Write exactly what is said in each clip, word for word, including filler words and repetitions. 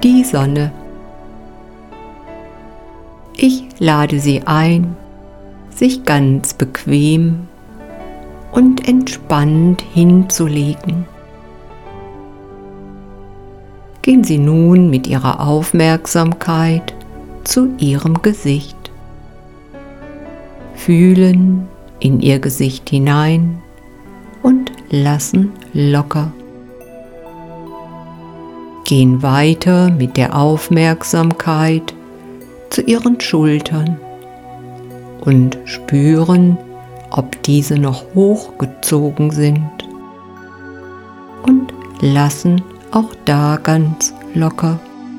die Sonne. Ich lade Sie ein, sich ganz bequem und entspannt hinzulegen. Gehen Sie nun mit Ihrer Aufmerksamkeit zu Ihrem Gesicht. Fühlen in Ihr Gesicht hinein und lassen locker. Gehen weiter mit der Aufmerksamkeit zu Ihren Schultern und spüren, ob diese noch hochgezogen sind, und lassen auch da ganz locker.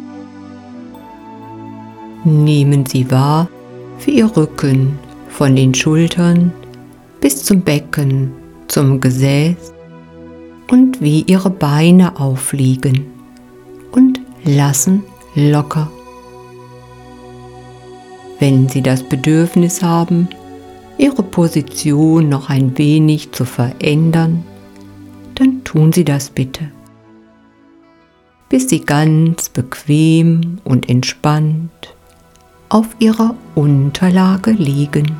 Nehmen Sie wahr, wie Ihr Rücken von den Schultern bis zum Becken, zum Gesäß, und wie Ihre Beine aufliegen, und lassen locker. Wenn Sie das Bedürfnis haben, Ihre Position noch ein wenig zu verändern, dann tun Sie das bitte, bis Sie ganz bequem und entspannt auf Ihrer Unterlage liegen.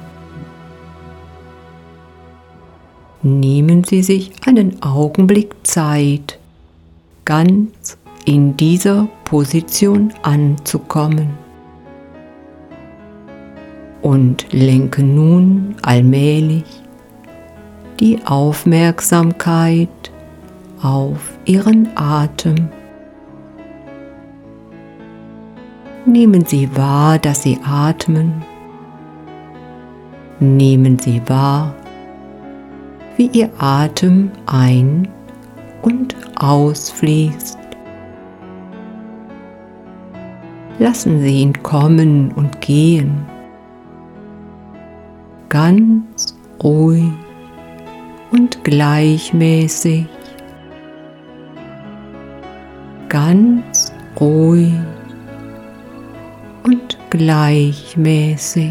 Nehmen Sie sich einen Augenblick Zeit, ganz in dieser Position anzukommen, und lenken nun allmählich die Aufmerksamkeit auf Ihren Atem. Nehmen Sie wahr, dass Sie atmen. Nehmen Sie wahr, wie Ihr Atem ein- und ausfließt. Lassen Sie ihn kommen und gehen, ganz ruhig und gleichmäßig, ganz ruhig und gleichmäßig.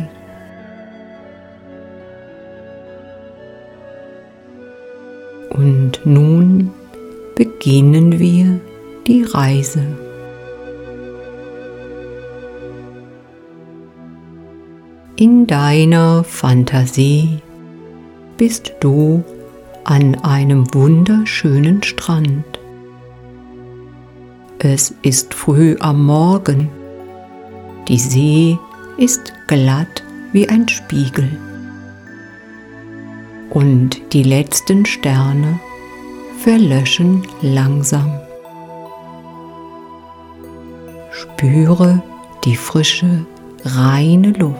Und nun beginnen wir die Reise. In deiner Fantasie bist du an einem wunderschönen Strand. Es ist früh am Morgen. Die See ist glatt wie ein Spiegel. Und die letzten Sterne verlöschen langsam. Spüre die frische, reine Luft.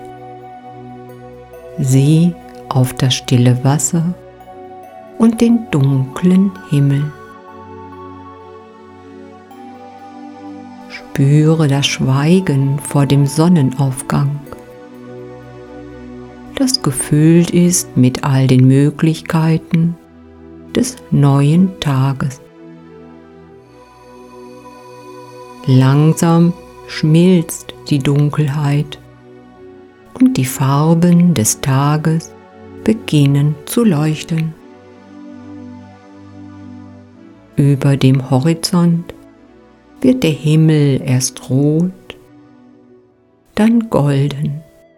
Sieh auf das stille Wasser und den dunklen Himmel. Spüre das Schweigen vor dem Sonnenaufgang, das gefüllt ist mit all den Möglichkeiten des neuen Tages. Langsam schmilzt die Dunkelheit und die Farben des Tages beginnen zu leuchten. Über dem Horizont wird der Himmel erst rot, dann golden.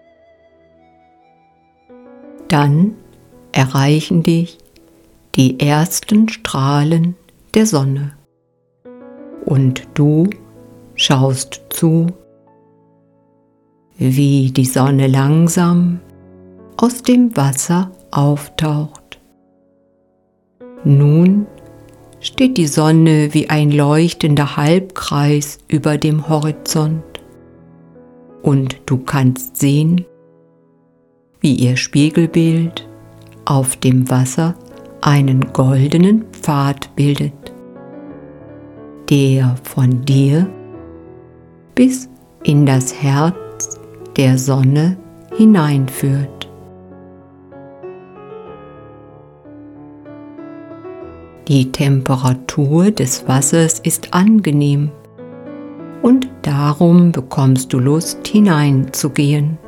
Dann erreichen dich die ersten Strahlen der Sonne und du schaust zu, wie die Sonne langsam aus dem Wasser auftaucht. Nun steht die Sonne wie ein leuchtender Halbkreis über dem Horizont und du kannst sehen, wie ihr Spiegelbild auf dem Wasser einen goldenen Pfad bildet, der von dir bis in das Herz der Sonne hineinführt. Die Temperatur des Wassers ist angenehm und darum bekommst du Lust, hineinzugehen.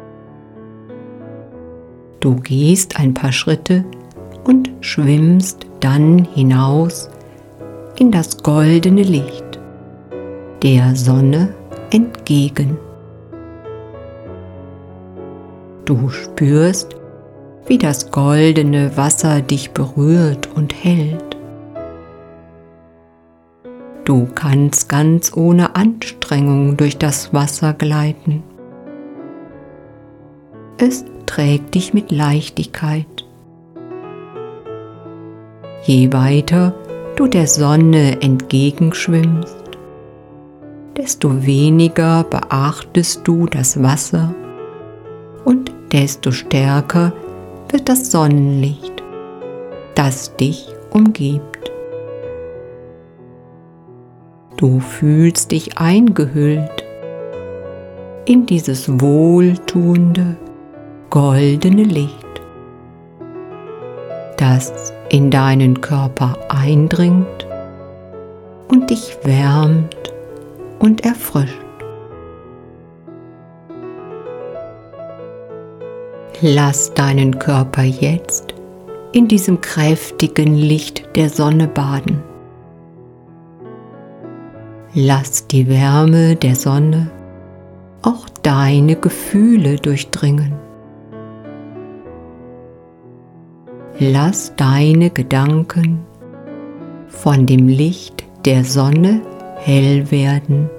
Du gehst ein paar Schritte und schwimmst dann hinaus in das goldene Licht der Sonne entgegen. Du spürst, wie das goldene Wasser dich berührt und hält. Du kannst ganz ohne Anstrengung durch das Wasser gleiten. Es trägt dich mit Leichtigkeit. Je weiter du der Sonne entgegenschwimmst, desto weniger beachtest du das Wasser und desto stärker wird das Sonnenlicht, das dich umgibt. Du fühlst dich eingehüllt in dieses wohltuende, goldene Licht, das in deinen Körper eindringt und dich wärmt und erfrischt. Lass deinen Körper jetzt in diesem kräftigen Licht der Sonne baden. Lass die Wärme der Sonne auch deine Gefühle durchdringen. Lass deine Gedanken von dem Licht der Sonne hell werden,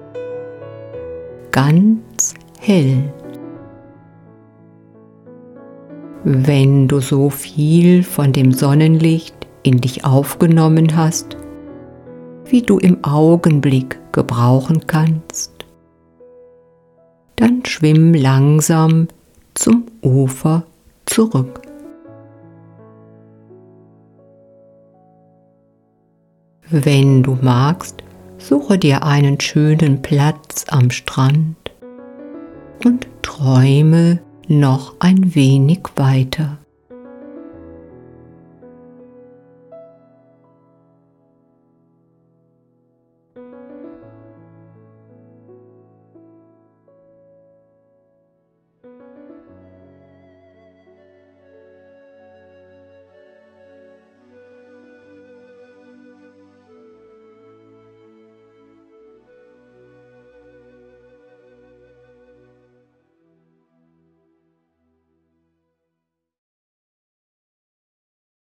ganz hell. Wenn du so viel von dem Sonnenlicht in dich aufgenommen hast, wie du im Augenblick gebrauchen kannst, dann schwimm langsam zum Ufer zurück. Wenn du magst, suche dir einen schönen Platz am Strand und träume noch ein wenig weiter.